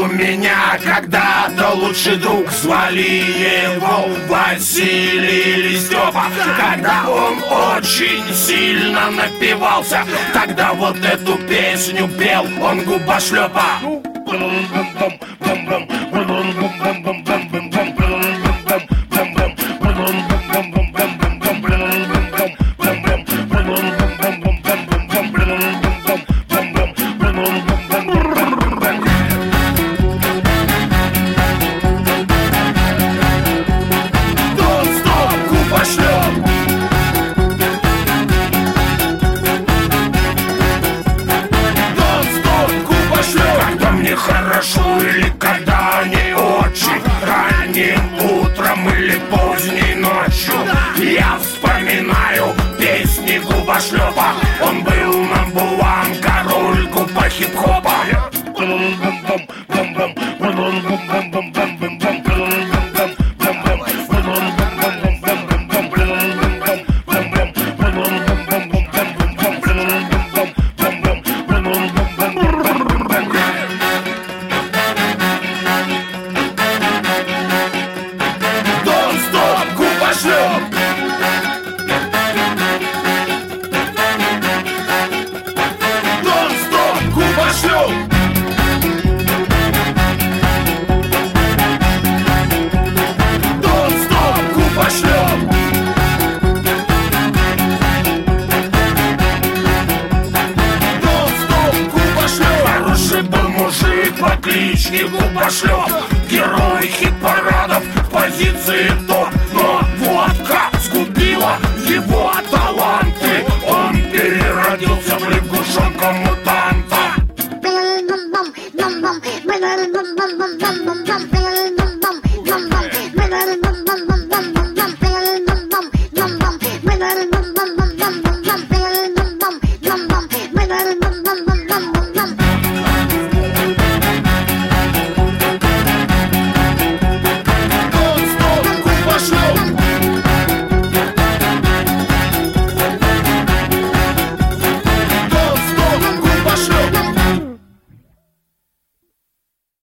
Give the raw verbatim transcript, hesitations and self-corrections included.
меня когда-то лучший друг, звали его Василий или Степа. Когда он очень сильно напивался, тогда вот эту песню пел он губошлепа. Хорошо или когда не очень, ранним утром или поздней ночью, я вспоминаю песни губошлепа. Он был number one, король губа хип-хопа. По кличке Губошлеп, герой хит-парадов в позиции топ. Но водка сгубила его таланты, он переродился в лягушонка-мутанта. Bum bum